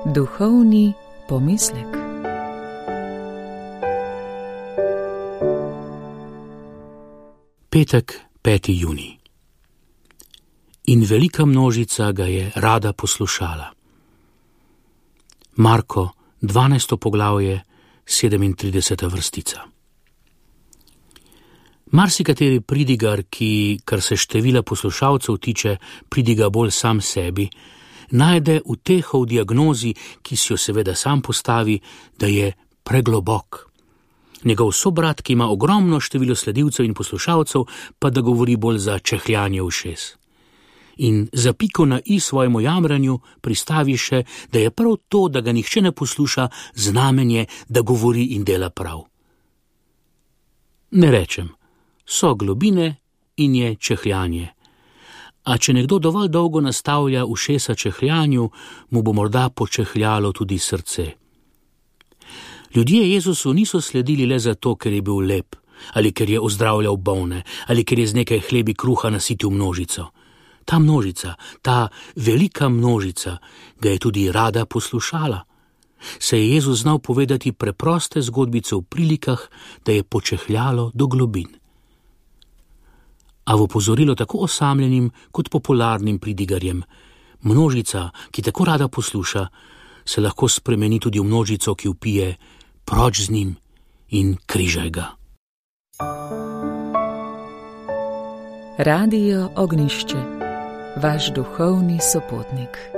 Duhovni pomislek. Petek, 5. junij. In velika množica ga je rada poslušala. Marko, 12. poglavje, 37. vrstica. Marsikateri pridigar, ki, kar se števila poslušalcev tiče, pridiga bolj sam sebi, najde uteho v diagnozi, ki si jo seveda sam postavi, da je preglobok. Njegov sobrat, ki ima ogromno število sledilcev in poslušalcev, pa da govori bolj za čehljanje ušes. In za piko na i svojemu jamranju pristavi še, da je prav to, da ga nihče ne posluša, znamenje, da govori in dela prav. Ne rečem, so globine in je čehljanje. A če nekdo dovolj dolgo nastavlja ušesa čehljanju, mu bo morda počehljalo tudi srce. Ljudje Jezusu niso sledili le zato, ker je bil lep, ali ker je ozdravljal bolne, ali ker je z nekaj hlebi kruha nasitil množico. Ta množica, ta velika množica, ga je tudi rada poslušala. Se je Jezus znal povedati preproste zgodbice v prilikah, da je počehljalo do globin. A v opozorilo tako osamljenim kot popularnim pridigarjem, množica, ki tako rada posluša, se lahko spremeni tudi v množico, ki vpije: proč z njim in križaj ga. Radio Ognjišče, vaš duhovni sopotnik.